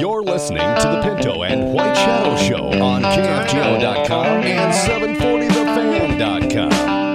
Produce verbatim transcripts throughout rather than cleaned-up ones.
You're listening to the Pinto and White Shadow Show on K F G O dot com and seven forty the fan dot com.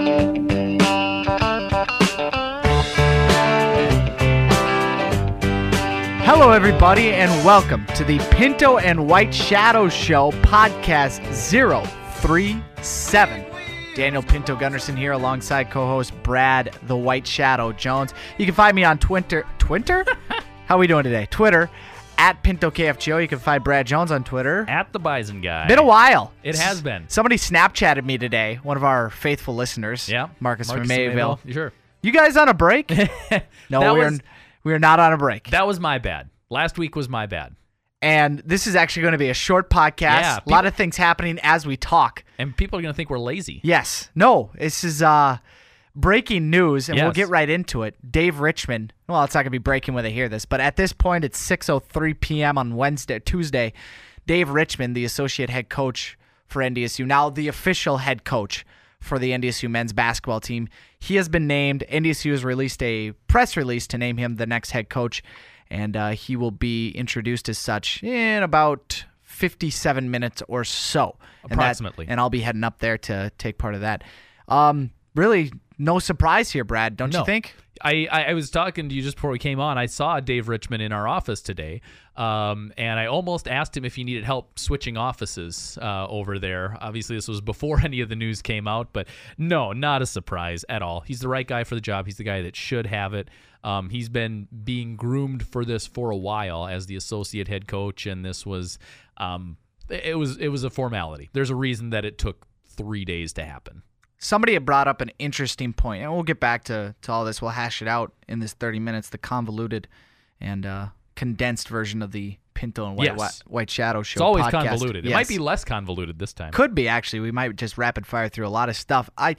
Hello, everybody, and welcome to the Pinto and White Shadow Show, podcast zero three seven. Daniel Pinto Gunderson here alongside co-host Brad the White Shadow Jones. You can find me on Twitter. Twitter? How are we doing today? Twitter, at Pinto K F G O. You can find Brad Jones on Twitter. At the Bison Guy. Been a while. It has been. Somebody Snapchatted me today, one of our faithful listeners. Yeah. Marcus, Marcus from from Mayville. Mayville. Sure. You guys on a break? No, That we're, was- we're not on a break. That was my bad. Last week was my bad. And this is actually going to be a short podcast. Yeah, a lot of things happening as we talk. And people are going to think we're lazy. Yes. No, this is uh, breaking news, and we'll Yes. get right into it. Dave Richman, well, it's not going to be breaking when they hear this, but at this point, it's six oh three p.m. on Wednesday, Tuesday. Dave Richman, the associate head coach for N D S U, now the official head coach for the N D S U men's basketball team, he has been named. N D S U has released a press release to name him the next head coach, and uh, he will be introduced as such in about fifty-seven minutes or so. Approximately. And, that, and I'll be heading up there to take part of that. Um, really, no surprise here, Brad, don't No. you think? I, I, I was talking to you just before we came on. I saw Dave Richman in our office today, um, and I almost asked him if he needed help switching offices uh, over there. Obviously, this was before any of the news came out, but no, not a surprise at all. He's the right guy for the job. He's the guy that should have it. Um, he's been being groomed for this for a while as the associate head coach, and this was um, it was it was a formality. There's a reason that it took three days to happen. Somebody had brought up an interesting point, and we'll get back to, to all this. We'll hash it out in this thirty minutes, the convoluted and uh, condensed version of the Pinto and White, Yes. White, White Shadow Show It's always podcast. convoluted. It Yes. might be less convoluted this time. Could be, actually. We might just rapid fire through a lot of stuff. I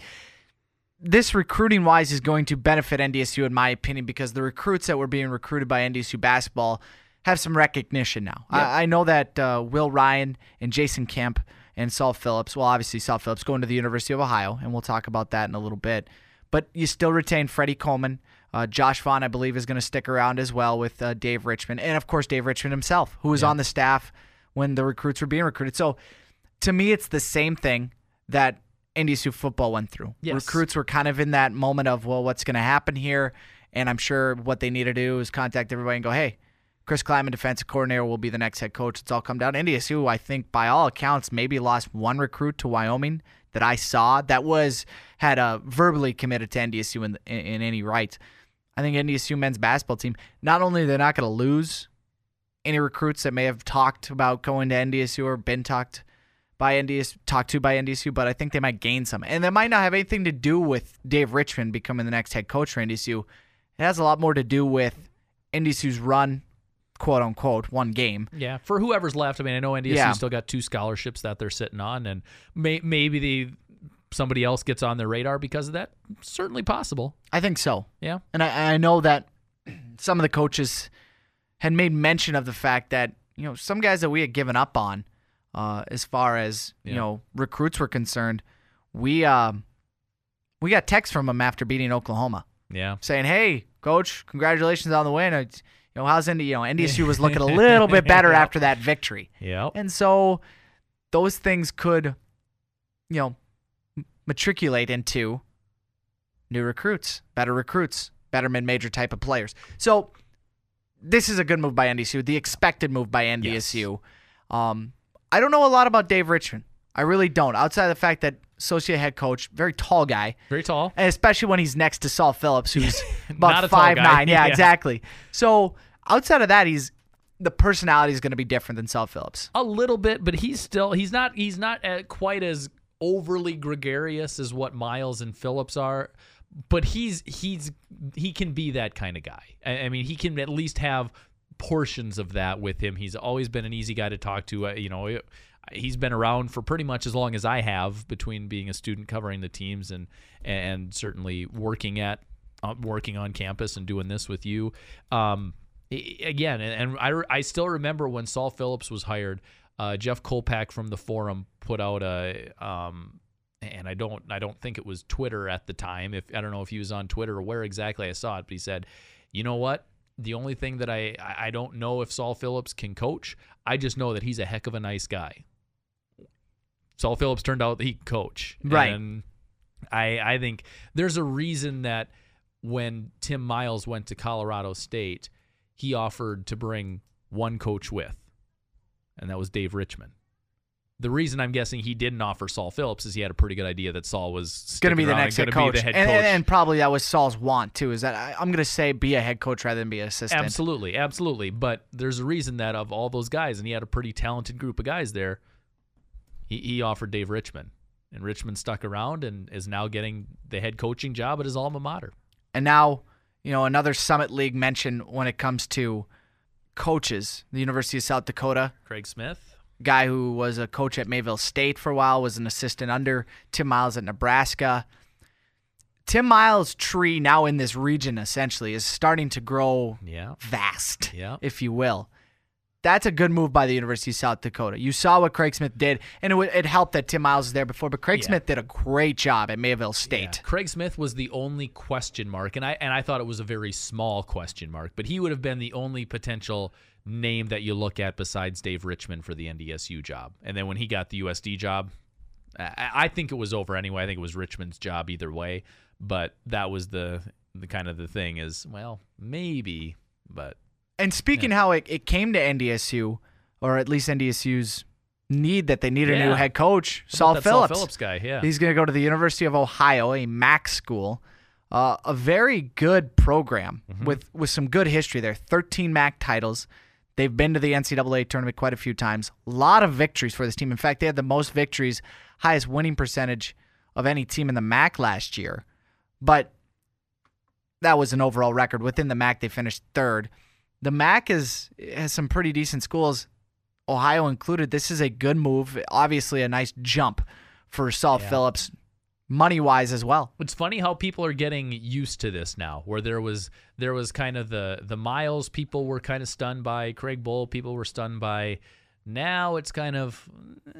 This recruiting-wise is going to benefit N D S U, in my opinion, because the recruits that were being recruited by N D S U basketball have some recognition now. Yep. I, I know that uh, Will Ryan and Jason Kemp and Saul Phillips, well, obviously Saul Phillips going to the University of Ohio, and we'll talk about that in a little bit. But you still retain Freddie Coleman. Uh, Josh Vaughn, I believe, is going to stick around as well with uh, Dave Richman. And, of course, Dave Richman himself, who was Yeah. on the staff when the recruits were being recruited. So, to me, it's the same thing that N D S U football went through. Yes. Recruits were kind of in that moment of, well, what's going to happen here? And I'm sure what they need to do is contact everybody and go, hey, Chris Kleiman, defensive coordinator, will be the next head coach. It's all come down. N D S U, I think, by all accounts, maybe lost one recruit to Wyoming that I saw that was had uh, verbally committed to N D S U in, in, in any rights. I think N D S U men's basketball team, not only they're not going to lose any recruits that may have talked about going to N D S U or been talked by N D S U, talked to by N D S U, but I think they might gain some. And that might not have anything to do with Dave Richman becoming the next head coach for N D S U. It has a lot more to do with N D S U's run, quote unquote, one game. Yeah, for whoever's left. I mean, I know N D S U Yeah. still got two scholarships that they're sitting on, and may, maybe the somebody else gets on their radar because of that. Certainly possible. I think so. Yeah. And I, I know that some of the coaches had made mention of the fact that, you know, some guys that we had given up on uh, as far as, you Yeah. know, recruits were concerned, we um, we got texts from them after beating Oklahoma Yeah. saying, hey, coach, congratulations on the win. It's, you know, how's N D, you know, N D S U was looking a little bit better Yep. after that victory. Yep. And so those things could, you know, m- matriculate into new recruits, better recruits, better mid-major type of players. So this is a good move by N D S U, the expected move by N D S U. Um, I don't know a lot about Dave Richman. I really don't, outside of the fact that associate head coach, very tall guy, Very tall. and especially when he's next to Saul Phillips, who's Not about a tall five guy. nine. Yeah, Yeah. exactly. So outside of that, he's the personality is going to be different than Saul Phillips. A little bit, but he's still he's not he's not uh, quite as overly gregarious as what Miles and Phillips are, but he's he's he can be that kind of guy. I, I mean, he can at least have portions of that with him. He's always been an easy guy to talk to. Uh, you know, he's been around for pretty much as long as I have, between being a student covering the teams and and certainly working at uh, working on campus and doing this with you. Um, Again, and I, I still remember when Saul Phillips was hired, uh, Jeff Kolpak from the Forum put out a, um, and I don't I don't think it was Twitter at the time. If I don't know if he was on Twitter or where exactly I saw it, but he said, you know what? The only thing that I I don't know if Saul Phillips can coach. I just know that he's a heck of a nice guy. Saul Phillips turned out that he can coach. Right. And I I think there's a reason that when Tim Miles went to Colorado State, he offered to bring one coach with, and that was Dave Richman. The reason I'm guessing he didn't offer Saul Phillips is he had a pretty good idea that Saul was going to be the next head coach. Head and, coach. and probably that was Saul's want, too, is that I, I'm going to say be a head coach rather than be an assistant. Absolutely, absolutely. But there's a reason that of all those guys, and he had a pretty talented group of guys there, he, he offered Dave Richman. And Richman stuck around and is now getting the head coaching job at his alma mater. And now, you know, another Summit League mention when it comes to coaches, the University of South Dakota. Craig Smith. Guy who was a coach at Mayville State for a while, was an assistant under Tim Miles at Nebraska. Tim Miles' tree now in this region essentially is starting to grow yeah. vast, yeah. if you will. That's a good move by the University of South Dakota. You saw what Craig Smith did, and it, it helped that Tim Miles was there before, but Craig yeah. Smith did a great job at Mayville State. Yeah. Craig Smith was the only question mark, and I and I thought it was a very small question mark, but he would have been the only potential name that you look at besides Dave Richman for the N D S U job. And then when he got the U S D job, I, I think it was over anyway. I think it was Richman's job either way, but that was the the kind of the thing is, well, maybe, but... And speaking yeah. how it, it came to N D S U, or at least N D S U's need that they need yeah. a new head coach, Saul Phillips. Saul Phillips guy, yeah. He's going to go to the University of Ohio, a M A C school. Uh, a very good program mm-hmm. with, with some good history there. thirteen M A C titles. They've been to the N C double A tournament quite a few times. A lot of victories for this team. In fact, they had the most victories, highest winning percentage of any team in the M A C last year. But that was an overall record. Within the M A C, they finished third. The M A C is, has some pretty decent schools, Ohio included. This is a good move. Obviously, a nice jump for Saul yeah. Phillips, money-wise as well. It's funny how people are getting used to this now, where there was there was kind of the, the Miles people were kind of stunned by, Craig Bull people were stunned by. Now it's kind of,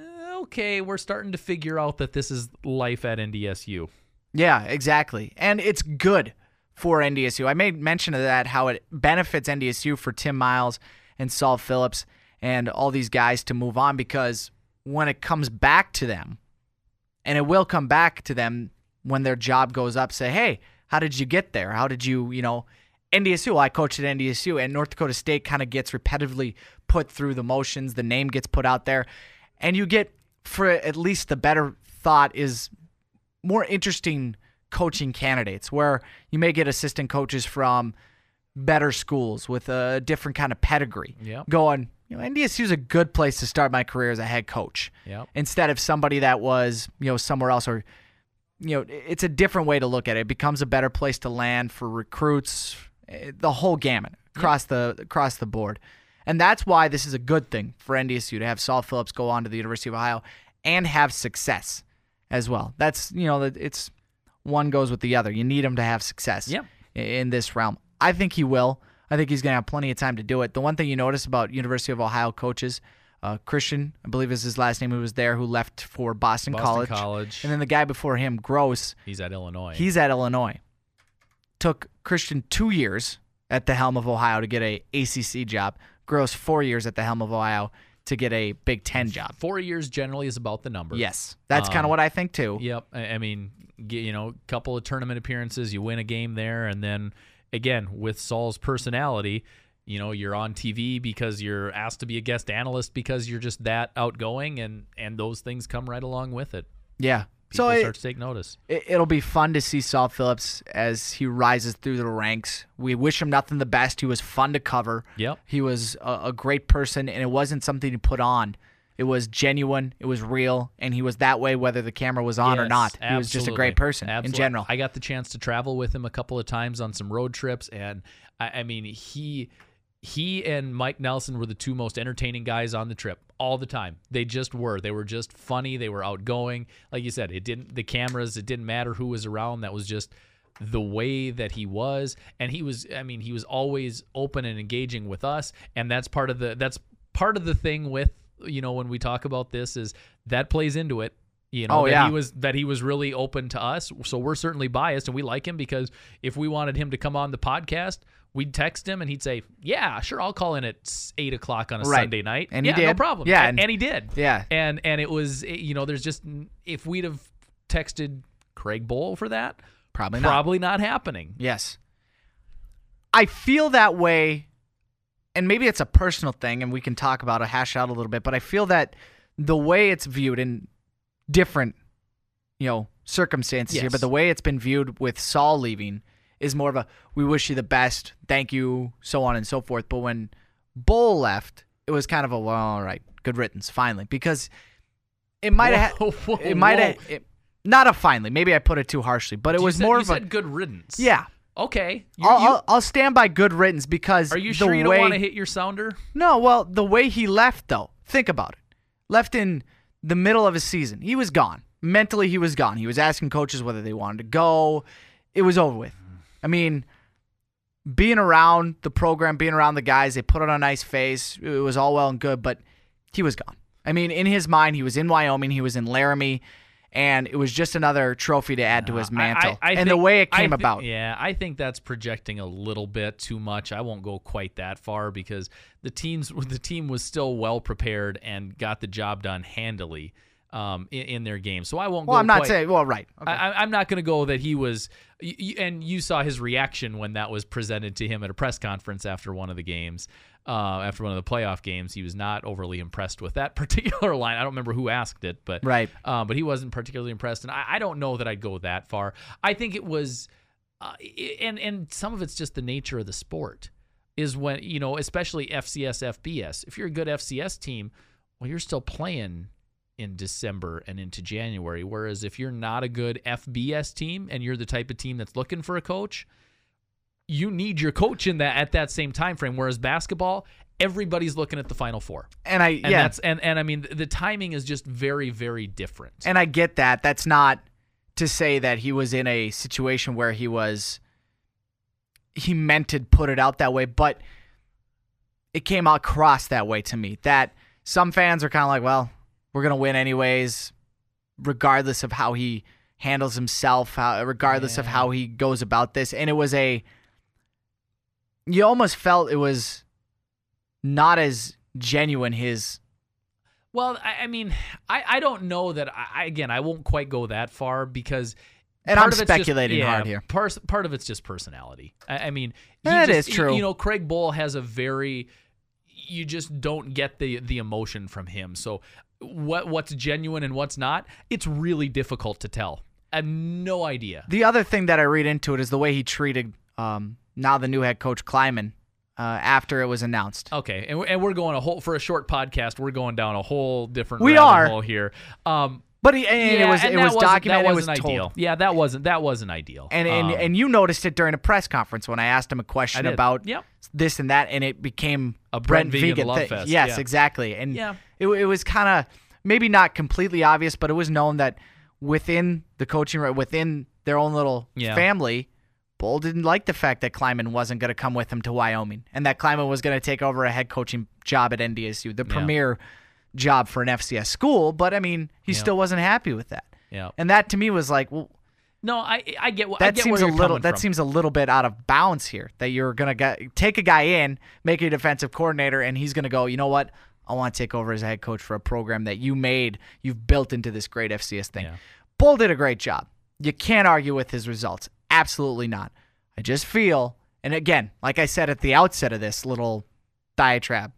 okay, we're starting to figure out that this is life at N D S U. Yeah, exactly. And it's good for N D S U. I made mention of that, how it benefits N D S U for Tim Miles and Saul Phillips and all these guys to move on, because when it comes back to them, and it will come back to them when their job goes up, say, hey, how did you get there? How did you, you know, N D S U, well, I coached at N D S U, and North Dakota State kind of gets repetitively put through the motions. The name gets put out there, and you get, for at least the better thought, is more interesting coaching candidates, where you may get assistant coaches from better schools with a different kind of pedigree yep. going, you know, N D S U is a good place to start my career as a head coach yep. instead of somebody that was, you know, somewhere else, or, you know, it's a different way to look at it. It becomes a better place to land for recruits, the whole gamut across yep. the across the board. And that's why this is a good thing for N D S U to have Saul Phillips go on to the University of Ohio and have success as well. That's, you know, it's one goes with the other. You need him to have success yep. in this realm. I think he will. I think he's going to have plenty of time to do it. The one thing you notice about University of Ohio coaches, uh, Christian, I believe is his last name, who was there, who left for Boston, Boston College. College. And then the guy before him, Gross. He's at Illinois. He's at Illinois. Took Christian two years at the helm of Ohio to get a A C C job. Gross four years at the helm of Ohio to get a Big Ten job. Four years generally is about the number. Yes. That's um, kind of what I think too. Yep. I, I mean, you know, a couple of tournament appearances, you win a game there, and then, again, with Saul's personality, you know, you're on T V because you're asked to be a guest analyst because you're just that outgoing, and, and those things come right along with it. Yeah. People so it, start to take notice. It, it'll be fun to see Saul Phillips as he rises through the ranks. We wish him nothing the best. He was fun to cover. Yep. He was a, a great person, and it wasn't something to put on. It was genuine. It was real, and he was that way whether the camera was on yes, or not. He absolutely. was just a great person absolutely. in general. I got the chance to travel with him a couple of times on some road trips, and I, I mean, he he and Mike Nelson were the two most entertaining guys on the trip all the time. They just were. They were just funny. They were outgoing. Like you said, it didn't the cameras. It didn't matter who was around. That was just the way that he was, and he was. I mean, he was always open and engaging with us, and that's part of the that's part of the thing with. You know, when we talk about this, is that plays into it. You know, oh, that yeah. he was that he was really open to us. So we're certainly biased, and we like him because if we wanted him to come on the podcast, we'd text him and he'd say, "Yeah, sure, I'll call in at eight o'clock on a Right. Sunday night." And he yeah, did. no problem. Yeah, and, and- and he did. Yeah. and and it was, you know, there's just if we'd have texted Craig Bohl for that, Probably not. probably not happening. Yes. I feel that way, and maybe it's a personal thing, and we can talk about it, hash out a little bit, but I feel that the way it's viewed in different, you know, circumstances here, Yes. but the way it's been viewed with Saul leaving is more of a, we wish you the best, thank you, so on and so forth. But when Bohl left, it was kind of a, well, all right, good riddance, finally, because it might have, Whoa, whoa, it might have, whoa. not a finally, maybe I put it too harshly, but it You was said- more you of a, said good riddance. yeah. Okay. You- I'll, you- I'll, I'll stand by good riddance because are you the sure you way, don't want to hit your sounder? No, well, the way he left, though, think about it. Left in the middle of his season. He was gone. Mentally, he was gone. He was asking coaches whether they wanted to go. It was over with. I mean, being around the program, being around the guys, they put on a nice face. It was all well and good, but he was gone. I mean, in his mind, he was in Wyoming. He was in Laramie. And it was just another trophy to add to his mantle. I, I, I and think, the way it I came thi- about. Yeah, I think that's projecting a little bit too much. I won't go quite that far because the teams the team was still well prepared and got the job done handily um, in, in their game. So I won't Well, go I'm not quite, saying, well, right. Okay. I, I'm not going to go that he was, y- y- and you saw his reaction when that was presented to him at a press conference after one of the games, uh, after one of the playoff games. He was not overly impressed with that particular line. I don't remember who asked it, but Right. um, but he wasn't particularly impressed, and I, I don't know that I'd go that far. I think it was, uh, and and some of it's just the nature of the sport, is when, you know, especially F C S, F B S. If you're a good F C S team, well, you're still playing in December and into January. Whereas if you're not a good F B S team and you're the type of team that's looking for a coach, you need your coach in that at that same time frame. Whereas basketball, everybody's looking at the Final Four. And I, And yeah. that's and, and I mean the timing is just very, very different. And I get that. That's not to say that he was in a situation where he was, he meant to put it out that way, but it came across that way to me. That some fans are kind of like, well, we're going to win anyways, regardless of how he handles himself, how, regardless of Yeah. how he goes about this. And it was a, you almost felt it was not as genuine his. Well, I, I mean, I, I don't know that. I, again, I won't quite go that far because. And part I'm of it's just- speculating yeah, hard here. Part, part of it's just personality. I, I mean, he That just- is true. You know, Craig Bohl has a very. You just don't get the the emotion from him. So, what what's genuine and what's not, it's really difficult to tell. I have no idea. The other thing that I read into it is the way he treated um, now the new head coach Kleiman uh, after it was announced. Okay, and we're, and we're going a whole for a short podcast. We're going down a whole different We rabbit are. hole here. Um, But he, and yeah, it was and it that was wasn't- documented. That It was wasn't told. ideal. Yeah, that wasn't that wasn't ideal. And and, Um, and you noticed it during a press conference when I asked him a question I did. about Yep. this and that, and it became A Brent Brent Vegan Vegan love thing. fest, Yes, yeah. exactly. And Yeah. it it was kind of maybe not completely obvious, but it was known that within the coaching, within their own little Yeah. family, Bohl didn't like the fact that Kleiman wasn't going to come with him to Wyoming, and that Kleiman was going to take over a head coaching job at N D S U, the Yeah. premier job for an F C S school. But I mean, he Yeah. still wasn't happy with that. Yeah. And that to me was like, well, No, I I get what I that get seems where a you're little coming that from. seems a little bit out of bounds here. That you're gonna get, take a guy in, make a defensive coordinator, and he's gonna go, you know what? I want to take over as a head coach for a program that you made, you've built into this great F C S thing. Yeah. Bull did a great job. You can't argue with his results. Absolutely not. I just feel, and again, like I said at the outset of this little diatribe,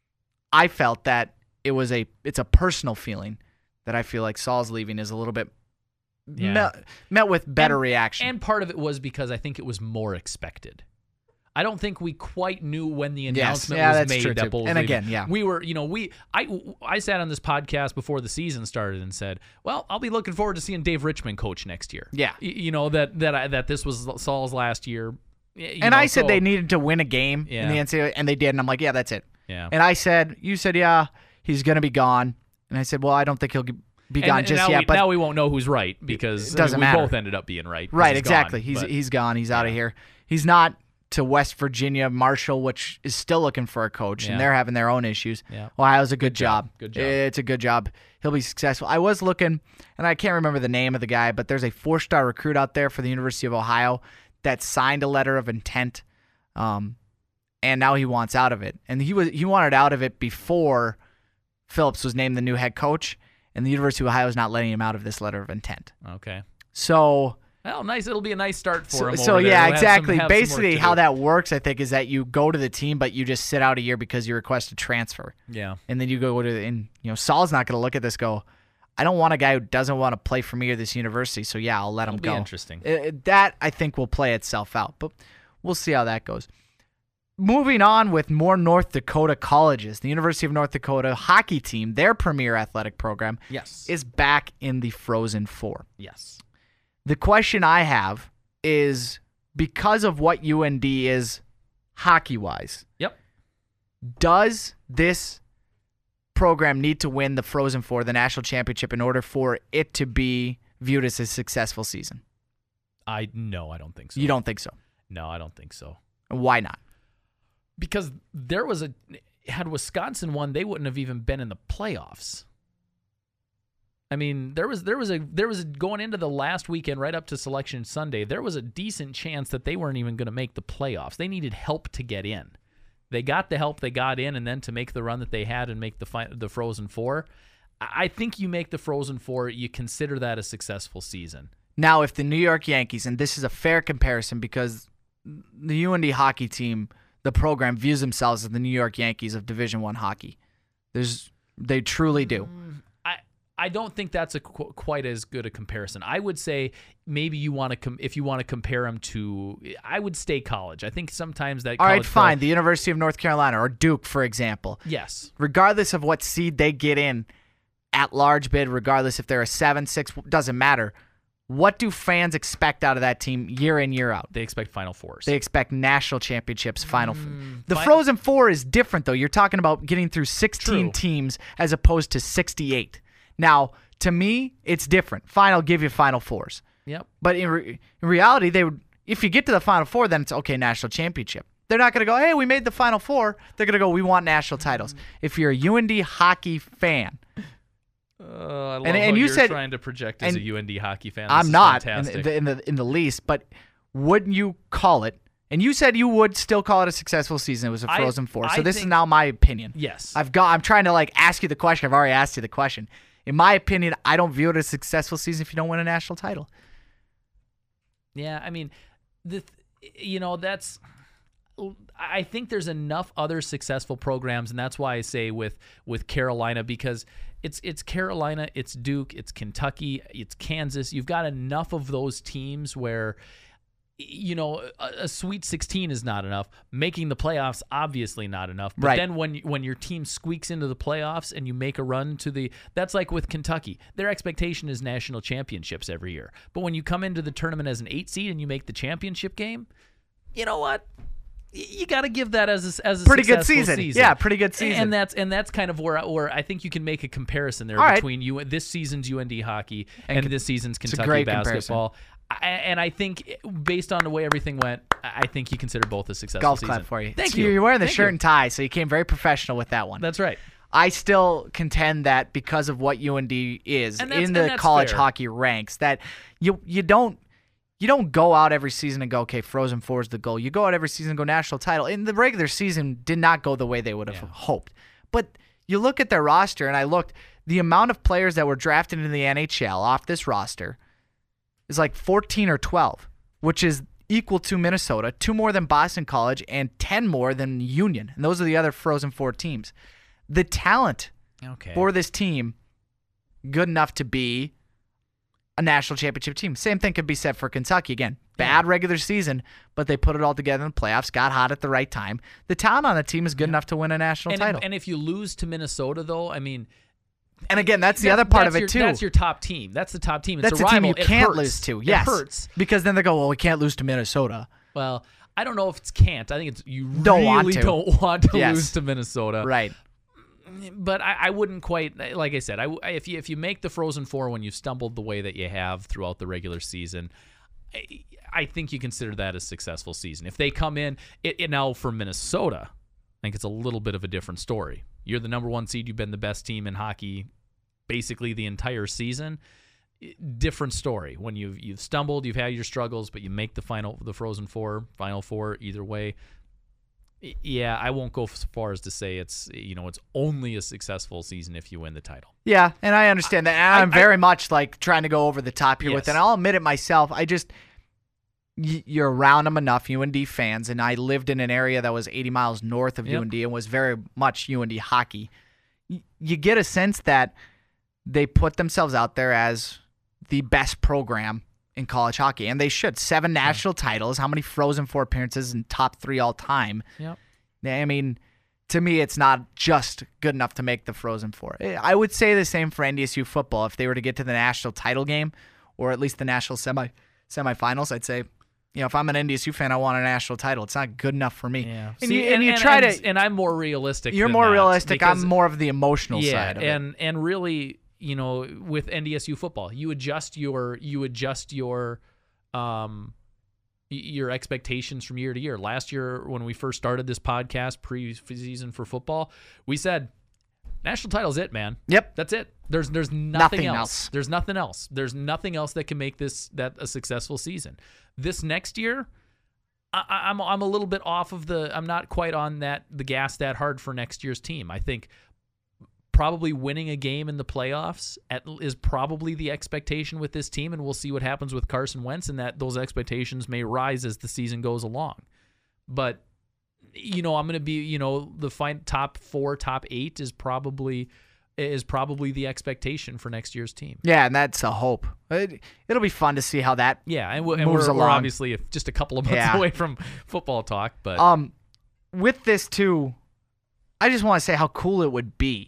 I felt that it was a it's a personal feeling that I feel like Saul's leaving is a little bit Yeah. met, met with better And- reaction. And part of it was because I think it was more expected. I don't think we quite knew when the Yes. announcement Yeah, was that's made true, that too. Bull was And leaving. again, yeah. we were, you know, we I I sat on this podcast before the season started and said, well, I'll be looking forward to seeing Dave Richmond coach next year. Yeah. Y- you know that that I, that this was Saul's last year. Y- you and know, I said so- they needed to win a game in the Yeah. N C double A, and they did. And I'm like, yeah, that's it. Yeah. And I said, you said, yeah, he's going to be gone. And I said, well, I don't think he'll be And- gone and just now yet. we, but now we won't know who's right because It doesn't I mean, we matter. both ended up being right. 'cause right, he's exactly. gone, he's but- he's gone. He's out of Yeah. here. He's not to West Virginia, Marshall, which is still looking for a coach, Yeah. and they're having their own issues. Yeah. Ohio's a good, Good job. job. Good job. It's a good job. He'll be successful. I was looking, and I can't remember the name of the guy, but there's a four-star recruit out there for the University of Ohio that signed a letter of intent Um, and now he wants out of it. And he was he wanted out of it before Phillips was named the new head coach, and the University of Ohio is not letting him out of this letter of intent. Okay. So, well, nice. It'll be a nice start for so, him. So over there. yeah, He'll have exactly. some- have some work Basically, to how do. that works, I think, is that you go to the team, but you just sit out a year because you request a transfer, Yeah. and then you go to and you know Saul's not going to look at this go, I don't want a guy who doesn't want to play for me or this university, so yeah, I'll let him That'll be go. interesting. Uh, that I think will play itself out, but we'll see how that goes. Moving on with more North Dakota colleges, the University of North Dakota hockey team, their premier athletic program, Yes. is back in the Frozen Four. Yes. The question I have is, because of what U N D is hockey-wise, Yep. does this program need to win the Frozen Four, the national championship, in order for it to be viewed as a successful season? I no, I don't think so. You don't think so? No, I don't think so. Why not? Because there was a had Wisconsin won, they wouldn't have even been in the playoffs. I mean, there was there was a there was a, going into the last weekend right up to Selection Sunday, there was a decent chance that they weren't even going to make the playoffs. They needed help to get in. They got the help they got in, and then to make the run that they had and make the fi- the Frozen Four. I think you make the Frozen Four, you consider that a successful season. Now, if the New York Yankees, and this is a fair comparison because the U N D hockey team, the program, views themselves as the New York Yankees of Division One hockey. There's, they truly do. I I don't think that's a qu- quite as good a comparison. I would say maybe you want to com- if you want to compare them to, I would stay college. I think sometimes that. All right, college pro- fine. The University of North Carolina or Duke, for example. Yes. Regardless of what seed they get in, at large bid, regardless if they're a seven, six, doesn't matter. What do fans expect out of that team year in, year out? They expect Final Fours. They expect national championships, final. Mm, the fi- Frozen Four is different, though. You're talking about getting through sixteen True. teams as opposed to sixty-eight. Now, to me, it's different. Fine, I'll give you Final Fours. Yep. But in, re- in reality, they would. If you get to the Final Four, then it's okay, national championship. They're not going to go, hey, we made the Final Four. They're going to go, we want national titles. If you're a U N D hockey fan, Uh, I love And- how and you you're said- trying to project as and a U N D hockey fan. This I'm is not in fantastic. the, in the in the least, but wouldn't you call it? And you said you would still call it a successful season. It was a I- Frozen Four. So I this is think- now my opinion. Yes. I've got. I'm trying to like ask you the question. I've already asked you the question. In my opinion, I don't view it as a successful season if you don't win a national title. Yeah, I mean, the you know that's. I think there's enough other successful programs, and that's why I say with with Carolina, because it's it's Carolina, it's Duke, it's Kentucky, it's Kansas. You've got enough of those teams where, you know, a, a Sweet sixteen is not enough. Making the playoffs, obviously not enough. But Right. then when when your team squeaks into the playoffs and you make a run to the, that's like with Kentucky. Their expectation is national championships every year. But when you come into the tournament as an eight seed and you make the championship game, you know what? You got to give that as a, as a Pretty good successful season. Yeah, pretty good season. And that's and that's kind of where I, where I think you can make a comparison there All right. between you this season's U N D hockey and, And this season's a Kentucky great basketball. I, and I think based on the way everything went, I think you consider both a successful Golf season. clap for you. Thank So you. You're wearing the Thank shirt you. and tie, so you came very professional with that one. That's right. I still contend that because of what U N D is And that's- in and the that's college fair. hockey ranks, that you you don't you don't go out every season and go, okay, Frozen Four is the goal. You go out every season and go national title. In the regular season, did not go the way they would have Yeah. hoped. But you look at their roster, and I looked, the amount of players that were drafted into the N H L off this roster is like fourteen or twelve, which is equal to Minnesota, two more than Boston College, and ten more than Union. And those are the other Frozen Four teams. The talent Okay. for this team, good enough to be a national championship team. Same thing could be said for Kentucky. Again, bad regular season, but they put it all together in the playoffs, got hot at the right time. The talent on the team is good enough to win a national and, title. and if you lose to Minnesota, though, I mean, And again, that's the that- other part that's of it your- too. That's your top team. That's the top team. It's That's a a team rival. you It can't hurts. lose to. Yes, It hurts. because then they go, well, we can't lose to Minnesota. Well, I don't know if it's can't. I think it's you Don't really want to. don't want to Yes. lose to Minnesota. Right. But I, I wouldn't quite, like I said, I, I- if you if you make the Frozen Four when you've stumbled the way that you have throughout the regular season, I, I think you consider that a successful season. If they come in, it, it now for Minnesota, I think it's a little bit of a different story. You're the number one seed. You've been the best team in hockey basically the entire season. Different story. When you've you've stumbled, you've had your struggles, but you make the final, the Frozen Four, Final Four, either way. Yeah, I won't go as far as to say it's you know it's only a successful season if you win the title. Yeah, and I understand that. And I- I'm I- very much like trying to go over the top here with it. Yes. And I'll admit it myself. I just y- you're around them enough, U N D fans, and I lived in an area that was eighty miles north of Yep. U N D and was very much U N D hockey. Y- you get a sense that they put themselves out there as the best program in college hockey, and they should. Seven national titles. How many Frozen Four appearances and top three all time? Yep. I mean, to me, it's not just good enough to make the Frozen Four. I would say the same for N D S U football. If they were to get to the national title game, or at least the national semi semifinals, I'd say, you know, if I'm an N D S U fan, I want a national title. It's not good enough for me. Yeah. And See, you, and you try and, to. and I'm more realistic. You're than more that realistic. because- I'm more of the emotional yeah, side of it. and and really, you know, with N D S U football, you adjust your you adjust your um y- your expectations from year to year. Last year, when we first started this podcast pre-season for football, we said national title's it, man. Yep. That's it. There's there's nothing, Nothing else. else. There's nothing else. There's nothing else that can make this that a successful season. This next year, I, I- I'm I'm a little bit off of the. I'm not quite on that the gas that hard for next year's team. I think probably winning a game in the playoffs at, is probably the expectation with this team, and we'll see what happens with Carson Wentz, and that those expectations may rise as the season goes along. But you know, I'm going to be, you know, the fine, top four, top eight is probably is probably the expectation for next year's team. Yeah, and that's a hope. It, it'll be fun to see how that. Yeah, and, we- and Moves we're, we're along. obviously just a couple of months Yeah. away from football talk, but Um, with this too, I just want to say how cool it would be.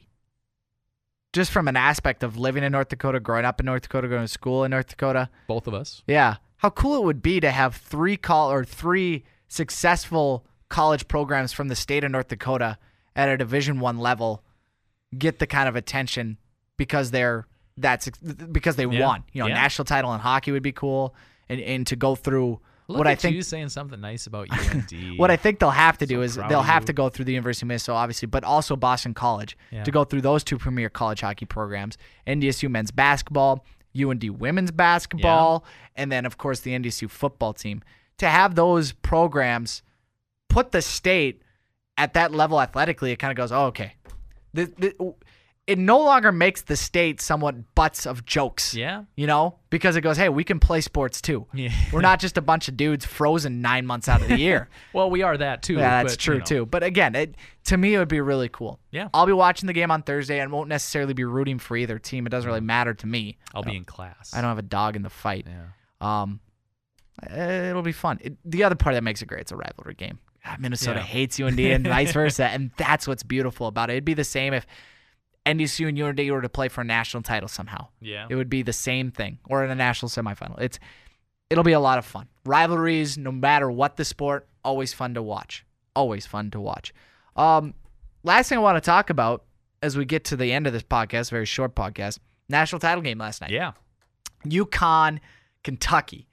Just from an aspect of living in North Dakota, growing up in North Dakota, going to school in North Dakota. both of us. Yeah, how cool it would be to have three call or three successful college programs from the state of North Dakota at a Division One level get the kind of attention because they're that's because they Yeah. won. You know, Yeah. national title in hockey would be cool, and and to go through Look what at I think you saying something nice about U N D. what I think they'll have to do So is proud they'll of have you. to go through the University of Minnesota, obviously, but also Boston College Yeah. to go through those two premier college hockey programs: N D S U men's basketball, U N D women's basketball, and then of course the N D S U football team. To have those programs put the state at that level athletically, it kind of goes, oh, okay. The, the, it no longer makes the state somewhat butts of jokes. Yeah. You know, because it goes, hey, we can play sports too. Yeah. We're not just a bunch of dudes frozen nine months out of the year. Well, we are that too. Yeah, that's but, true you know. too. But again, it, to me, it would be really cool. Yeah. I'll be watching the game on Thursday and won't necessarily be rooting for either team. It doesn't really matter to me. I'll I be don't- in class. I don't have a dog in the fight. Yeah. Um, it'll be fun. It, the other part that makes it great, it's a rivalry game. God, Minnesota Yeah. hates U N D and vice versa, and that's what's beautiful about it. It'd be the same if N D S U and U N D were to play for a national title somehow. Yeah. It would be the same thing, or in a national semifinal. It's it'll be a lot of fun. Rivalries, no matter what the sport, always fun to watch. Always fun to watch. Um, last thing I want to talk about as we get to the end of this podcast, very short podcast, national title game last night. Yeah. UConn, Kentucky.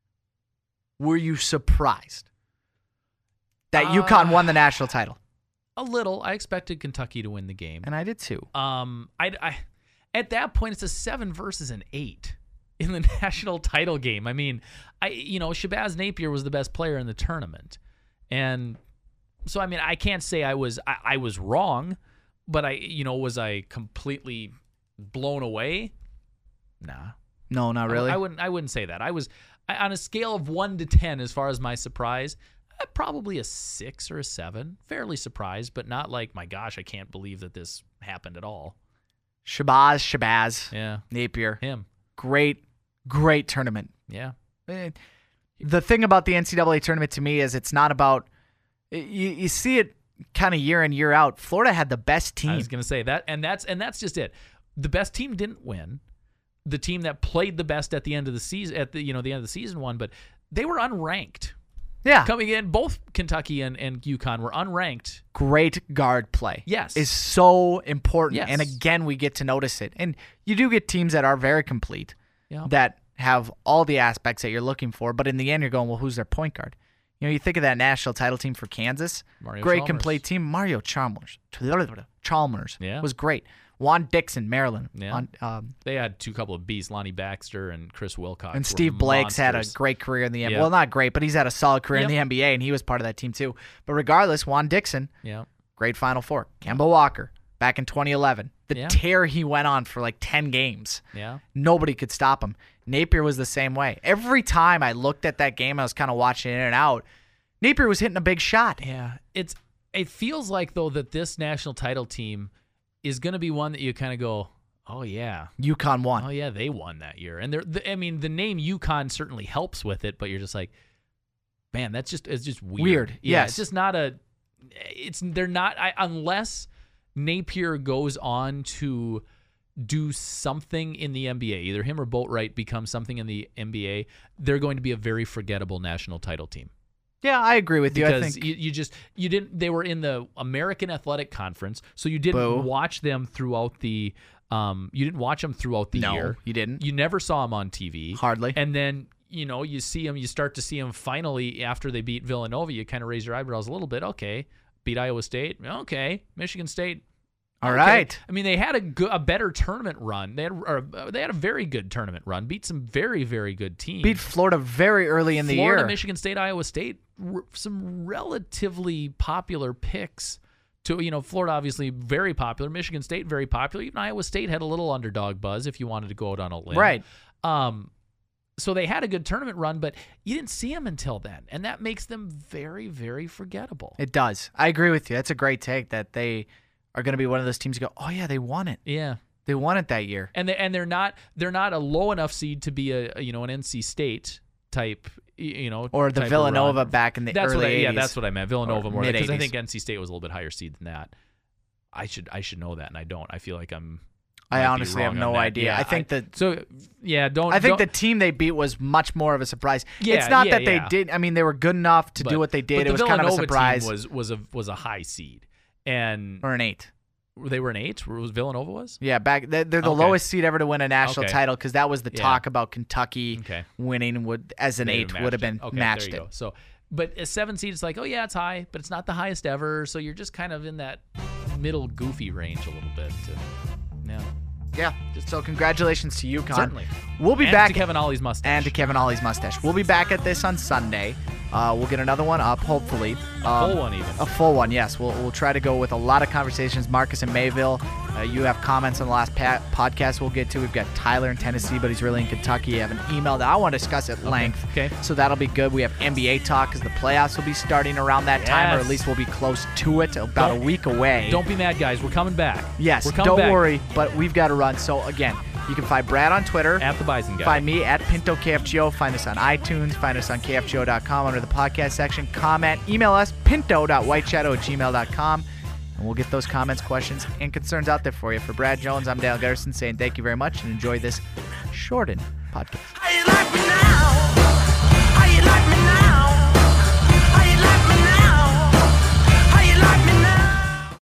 Were you surprised that Uh, UConn won the national title? A little. I expected Kentucky to win the game. And I did too. Um, I, I at that point it's a seven versus an eight in the national title game. I mean, I you know Shabazz Napier was the best player in the tournament, and so I mean I can't say I was I, I was wrong, but I you know was I completely blown away? Nah, No, not really. I, I wouldn't I wouldn't say that. I was I, on a scale of one to ten as far as my surprise. Uh, Probably a six or a seven. Fairly surprised, but not like, my gosh, I can't believe that this happened at all. Shabazz, Shabazz, Yeah, Napier. him. Great, great tournament. Yeah, Eh, The thing about the N C double A tournament to me is it's not about you, you see it kind of year in, year out. Florida had the best team. I was gonna say that, and that's and that's just it. The best team didn't win. The team that played the best at the end of the season, at the you know the end of the season, won. But they were unranked Yeah. coming in. Both Kentucky and, and UConn were unranked. Great guard play. Yes. Is so important. Yes. And again, we get to notice it. And you do get teams that are very complete, Yeah. that have all the aspects that you're looking for. But in the end, you're going, well, who's their point guard? You know, you think of that national title team for Kansas. Mario great Chalmers. complete team. Mario Chalmers. Chalmers Yeah. was great. Juan Dixon, Maryland. Yeah. On, um, They had two couple of beasts, Lonnie Baxter and Chris Wilcox. and were Steve Blake's had a monsters. great career in the N B A. Yep. Well, not great, but he's had a solid career in Yep. the N B A, and he was part of that team too. But regardless, Juan Dixon, Yeah. great Final Four. Kemba Walker, back in twenty eleven. The Yeah. tear he went on for like ten games. Yeah. Nobody could stop him. Napier was the same way. Every time I looked at that game, I was kind of watching in and out. Napier was hitting a big shot. Yeah. It's it feels like though that this national title team is going to be one that you kind of go, "Oh yeah. UConn won. Oh yeah, they won that year." And they're the, I mean, the name UConn certainly helps with it, but you're just like, "Man, that's just it's just weird." Weird, Yeah, yes. it's just not a it's they're not I, unless Napier goes on to do something in the N B A, either him or Boatwright become something in the N B A, they're going to be a very forgettable national title team. Yeah, I agree with you. I Because think you, you just you didn't they were in the American Athletic Conference, so you didn't Boo. watch them throughout the um you didn't watch them throughout the no, year. you didn't. You never saw them on T V. Hardly. And then, you know, you see them, you start to see them finally after they beat Villanova, you kind of raise your eyebrows a little bit. Okay, beat Iowa State. Okay, Michigan State. All Okay. right. I mean, they had a good, a better tournament run. They had or, uh, they had a very good tournament run. Beat some very very good teams. Beat Florida very early in the Florida, year. Michigan State, Iowa State, r- some relatively popular picks. To you know, Florida obviously very popular, Michigan State very popular. Even Iowa State had a little underdog buzz if you wanted to go out on a limb. Right. Um, so they had a good tournament run, but you didn't see them until then, and that makes them very, very forgettable. It does. I agree with you. That's a great take that they are going to be one of those teams who go, oh, yeah, they won it. Yeah. They won it that year. And they and they're not they're not a low enough seed to be a, a you know an N C State type y- you know Or the type of Villanova run. back in the That's early what I, yeah eighties. that's what I meant Villanova Or more because I mid-eighties. think N C State was a little bit higher seed than that. I should I should know that and I don't. I feel like I'm. I might be honestly have wrong no on that. idea. Yeah, I think that so. Yeah, don't. I think don't, the team they beat was much more of a surprise. Yeah, it's not yeah, that they yeah. did. I mean, they were good enough to but- do what they but did. the It was kind of a Villanova surprise. team was was a was a high seed, and or an eight. they were an eight. Was Villanova was? Yeah, back they're, they're the Okay. lowest seed ever to win a national Okay. title because that was the Yeah. talk about Kentucky Okay. winning would as an They eight matched would have it. been okay, matched there you it. go. So, but a seven seed is like, oh yeah, it's high, but it's not the highest ever. So you're just kind of in that middle goofy range a little bit. To, yeah, Yeah. So congratulations to UConn. certainly. We'll be and back to Kevin Ollie's mustache. and to Kevin Ollie's mustache. We'll be back at this on Sunday. Uh, we'll get another one up, hopefully. Um, full one even. A full one, yes. We'll, we'll try to go with a lot of conversations. Marcus in Mayville, uh, you have comments on the last pa- podcast we'll get to. We've got Tyler in Tennessee, but he's really in Kentucky. You have an email that I want to discuss at length. Okay. So that'll be good. We have N B A talk because the playoffs will be starting around that time, or at Yes. least we'll be close to it, about Don't- a week away. Don't be mad, guys. We're coming back. Yes, we're coming don't back. worry, but we've got to run. So again, you can find Brad on Twitter. At the Bison guy. Find me at Pinto K F G O. Find us on iTunes. Find us on K F G O dot com under the podcast section. Comment. Email us, pinto dot whiteshadow at gmail dot com. And we'll get those comments, questions, and concerns out there for you. For Brad Jones, I'm Dale Garrison saying thank you very much and enjoy this shortened podcast. How you like me now?